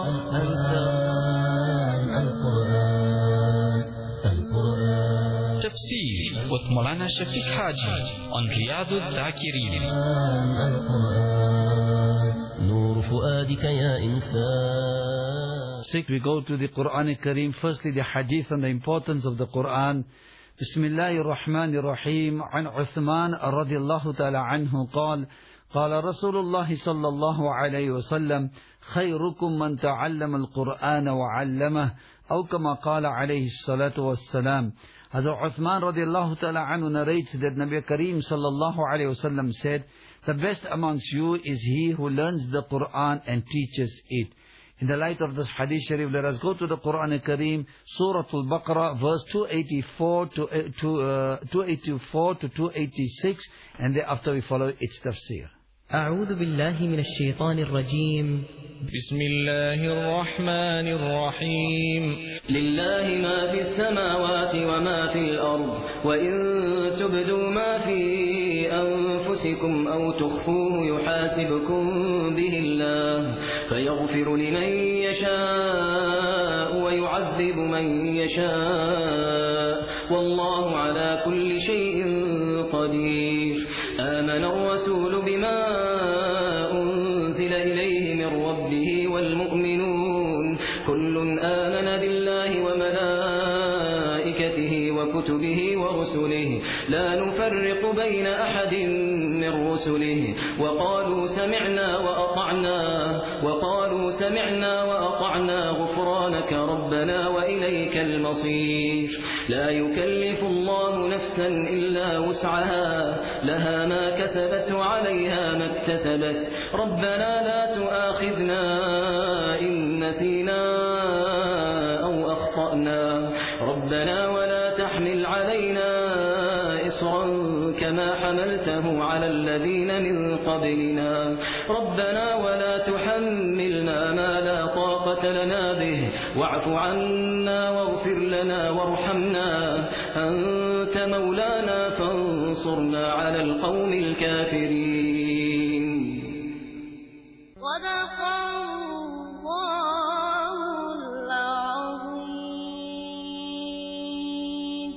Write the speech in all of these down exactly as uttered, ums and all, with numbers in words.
Tafsir with Maulana Shafiq Haji on Riyadul Dhakirin. نور فؤادك يا إنسان. Six, we go to the Quran Kareem. Firstly, the hadith and the importance of the Quran. Bismillahir Rahmanir Rahim. An Uthman radiyallahu ta'ala anhu قال قال رسول الله صلى الله عليه وسلم خيركم من تعلم القرآن وعلمه أو كما قال عليه الصلاة والسلام. Hazrat Uthman radiyallahu ta'ala anhu narrates that Nabi Kareem sallallahu alayhi wasallam said, the best amongst you is he who learns the Quran and teaches it. In the light of this hadith sharif, let us go to the Quran Kareem, Surah Al-Baqarah, verse two eighty-four to, uh, to, uh, two eighty-four to two eighty-six, and thereafter we follow its tafsir. أعوذ بالله من الشيطان الرجيم. بسم الله الرحمن الرحيم. لله ما في السماوات وما في الأرض وإن تبدوا ما في أنفسكم أو تخفوه يحاسبكم به الله فيغفر لمن يشاء ويعذب من يشاء والله على كل شيء قدير. آمن الرسول بما أنزل إليه من ربه والمؤمنون كل آمن بالله وملائكته وكتبه ورسله لا نفرق بين أحد من رسله وقالوا سمعنا وأطعنا وقالوا سمعنا وأطعنا غفرانك ربنا وإليك المصير. لا يكلف الله نفسا إلا وسعها لها ما كسبت وعليها ما اكتسبت ربنا لا تؤاخذنا إن نسينا أو أخطأنا ربنا ولا تحمل علينا إصرا كما حملته على الذين من قبلنا ربنا ولا تحملنا ما لا طاقة لنا به واعف عنا واغفر لنا وارحمنا أنت مولانا فانصرنا على القوم الكافرين. صدق الله العظيم.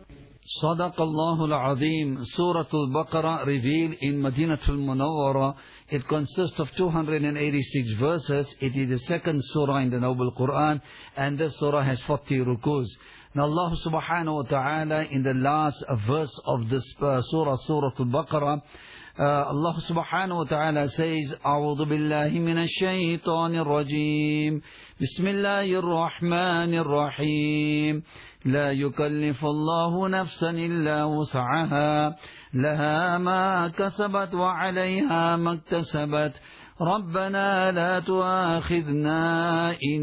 صدق الله العظيم. Surah Al-Baqarah revealed in Madinatul Munawwara. It consists of two hundred eighty-six verses. It is the second surah in the Noble Quran, and this surah has forty rukus. Now Allah subhanahu wa ta'ala in the last verse of this uh, surah, Surah Al-Baqarah, uh, Allah subhanahu wa ta'ala says, أعوذ بالله من الشيطان الرجيم بسم الله الرحمن الرحيم لا يكلف الله نفسا إلا وسعها لها ما كسبت وعليها ما اكتسبت ربنا لا تؤاخذنا إن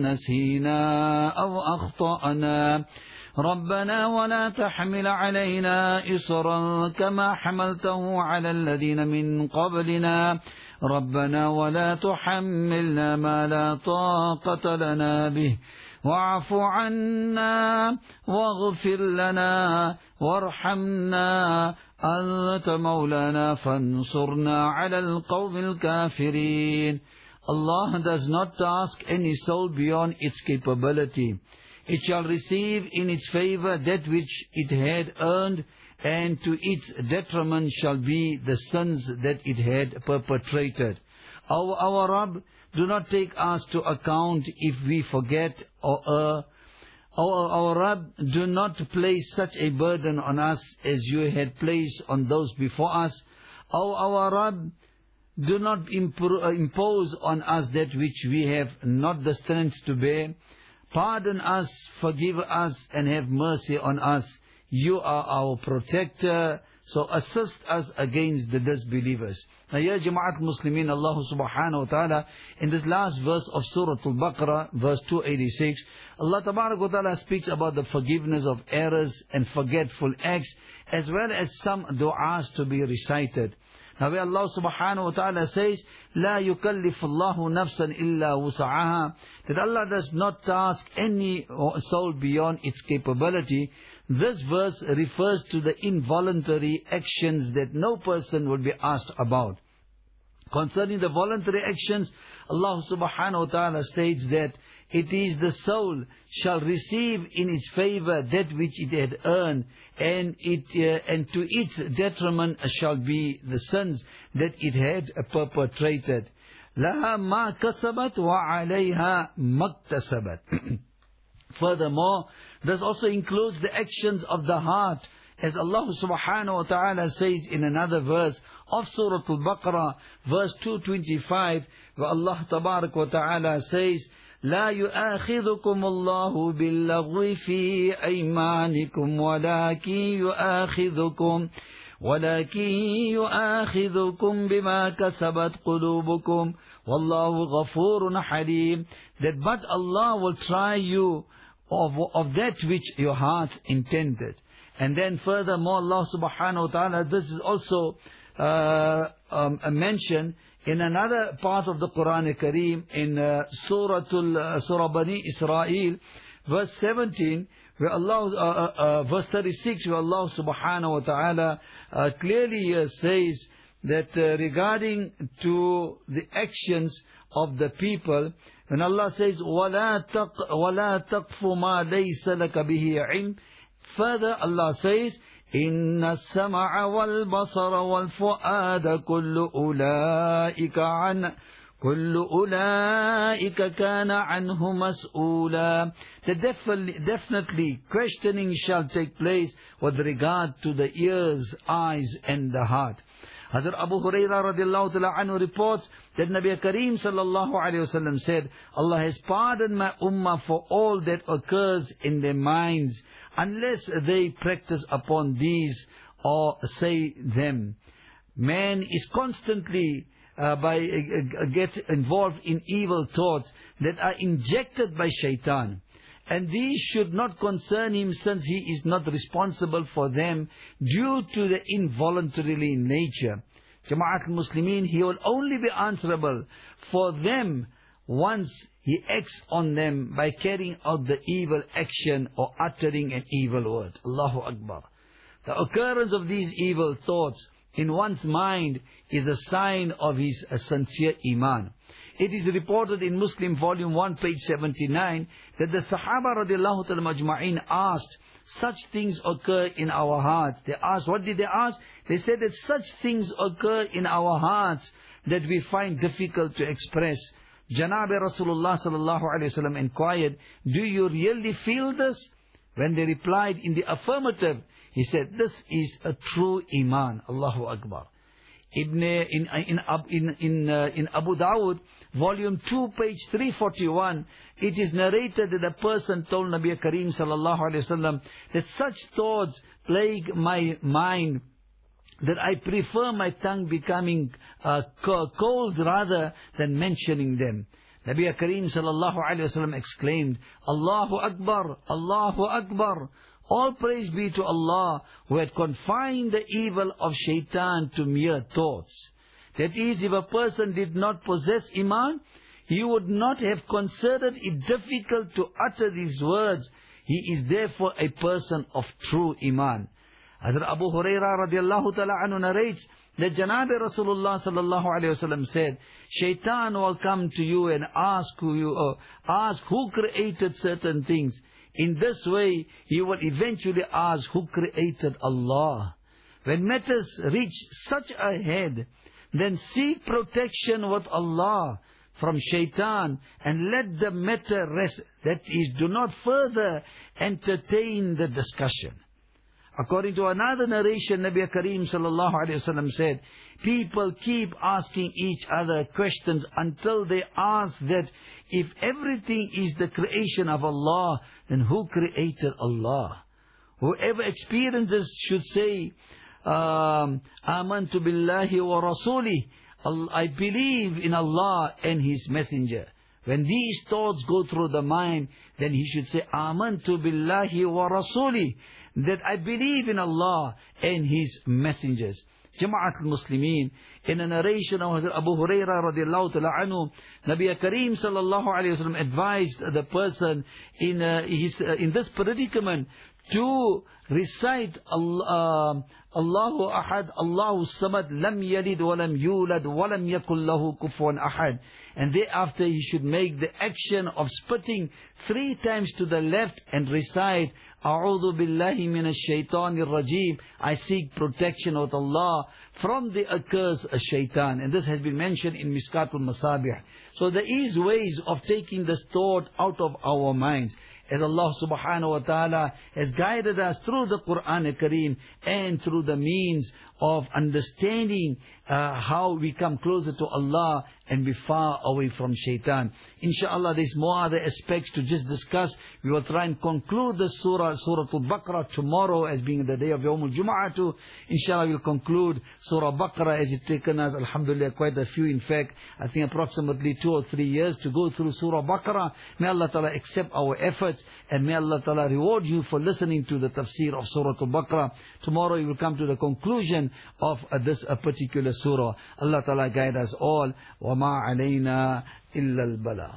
نسينا أو أخطأنا ربنا ولا تحمل علينا إصرا كما حملته على الذين من قبلنا ربنا ولا تحملنا ما لا طاقة لنا به واعف عنا واغفر لنا وارحمنا أنت مولانا فانصرنا على القوم الكافرين. Allah does not task any soul beyond its capability. It shall receive in its favor that which it had earned, and to its detriment shall be the sins that it had perpetrated. Our, our Rabb, do not take us to account if we forget or err. Our, our Rabb, do not place such a burden on us as you had placed on those before us. Our, our Rabb, do not impose on us that which we have not the strength to bear. Pardon us, forgive us, and have mercy on us. You are our protector, so assist us against the disbelievers. Now here, Jama'at Muslimin, Allah subhanahu wa ta'ala, in this last verse of Surah Al-Baqarah, verse two eighty-six, Allah tabarak wa ta'ala speaks about the forgiveness of errors and forgetful acts, as well as some du'as to be recited. Now where Allah subhanahu wa ta'ala says, لا يكلف الله نفسا إلا وسعها, that Allah does not task any soul beyond its capability. This verse refers to the involuntary actions that no person will be asked about. Concerning the voluntary actions, Allah subhanahu wa ta'ala states that it is the soul shall receive in its favor that which it had earned, and it uh, and to its detriment shall be the sins that it had perpetrated. لَهَا مَا كَسَبَتْ وَعَلَيْهَا مَكْتَسَبَتْ. Furthermore, this also includes the actions of the heart, as Allah subhanahu wa ta'ala says in another verse of Surah Al-Baqarah, verse two twenty-five, where Allah tabarak wa ta'ala says, لا يؤاخذكم الله باللغو في أيمانكم ولكن يؤاخذكم ولكن يؤاخذكم بما كسبت قلوبكم والله غفور حليم. That but Allah will try you of, of that which your hearts intended. And then furthermore, Allah subhanahu wa ta'ala, this is also uh, um, a mention in another part of the Quran Kareem, in uh, Surah, uh, Surah Bani Israel, verse seventeen, where Allah, uh, uh, verse thirty-six, where Allah subhanahu wa ta'ala uh, clearly uh, says that uh, regarding to the actions of the people, when Allah says, وَلَا تَقْفُ مَا لَيْسَ لَكَ بِهِ عِلْمٍ, further Allah says, إن السمع والبصر والفؤاد كل أولئك عن كل أولئك كان عنه مسؤولا. That definitely, definitely questioning shall take place with regard to the ears, eyes and the heart. Hazrat Abu Hurairah radiallahu ta'ala anhu reports that Nabi Kareem sallallahu alayhi wa sallam said, Allah has pardoned my ummah for all that occurs in their minds, unless they practice upon these or say them. Man is constantly uh, by uh, get involved in evil thoughts that are injected by shaitan. And these should not concern him, since he is not responsible for them due to the involuntary nature. Jama'at al-Muslimin, he will only be answerable for them once he acts on them by carrying out the evil action or uttering an evil word. Allahu Akbar. The occurrence of these evil thoughts in one's mind is a sign of his a sincere iman. It is reported in Muslim volume one, page seventy-nine, that the Sahaba radiallahu ta'ala majma'in asked, such things occur in our hearts. They asked, what did they ask? They said that such things occur in our hearts that we find difficult to express. Janabi Rasulullah sallallahu alayhi wa sallam inquired, do you really feel this? When they replied in the affirmative, he said, this is a true iman. Allahu Akbar. Ibn, in, in, in, in, uh, in Abu Dawud, volume two, page three forty-one, it is narrated that a person told Nabi Kareem sallallahu alayhi wa sallam that such thoughts plague my mind, that I prefer my tongue becoming uh, cold rather than mentioning them. Nabi Kareem sallallahu alayhi wa sallam exclaimed, Allahu Akbar, Allahu Akbar. All praise be to Allah, who had confined the evil of shaitan to mere thoughts. That is, if a person did not possess iman, he would not have considered it difficult to utter these words. He is therefore a person of true iman. Hazrat Abu Hurairah radiallahu ta'ala anhu narrates that Janabi Rasulullah sallallahu alayhi wa sallam said, shaitan will come to you and ask who you uh, ask who created certain things. In this way, he will eventually ask who created Allah. When matters reach such a head, then seek protection with Allah from shaitan and let the matter rest. That is, do not further entertain the discussion. According to another narration, Nabi Kareem sallallahu alayhi wa sallam said, people keep asking each other questions until they ask that if everything is the creation of Allah, then who created Allah? Whoever experiences should say, um, Amantu billahi wa rasulih. I believe in Allah and His Messenger. When these thoughts go through the mind, then he should say, Amantu billahi wa rasulih. That I believe in Allah and His messengers. Jama'at al-Muslimin, in a narration of Abu Hurairah radiallahu ta'ala anhu, Nabi Kareem sallallahu alayhi wa sallam advised the person in, uh, his, uh, in this predicament to recite Allah, Allahu Ahad, Allahu Samad, Lam Yalid Walam Yulad Walam Yakul Lahu Kufuwan Ahad. And thereafter he should make the action of spitting three times to the left and recite, A'udhu Billahi Minash Shaitanir Rajim. I seek protection with Allah from the accursed shaitan. And this has been mentioned in Miskatul Masabih. So there is ways of taking this thought out of our minds. As Allah subhanahu wa ta'ala has guided us through the Quran al-Kareem and through the means of understanding uh, how we come closer to Allah and be far away from shaitan. Inshallah, there's more other aspects to just discuss. We will try and conclude the surah, Surah Al-Baqarah, tomorrow as being the day of Yawm al-Jum'ah. Inshallah, we'll conclude Surah Baqarah as it's taken us, alhamdulillah, quite a few. In fact, I think approximately two or three years to go through Surah Baqarah. May Allah Ta'ala accept our efforts, and may Allah Ta'ala reward you for listening to the tafsir of Surah Al-Baqarah. Tomorrow we will come to the conclusion of uh, this uh, particular surah. Allah Ta'ala guide us all. وَمَا عَلَيْنَا إِلَّا الْبَلَاغُ.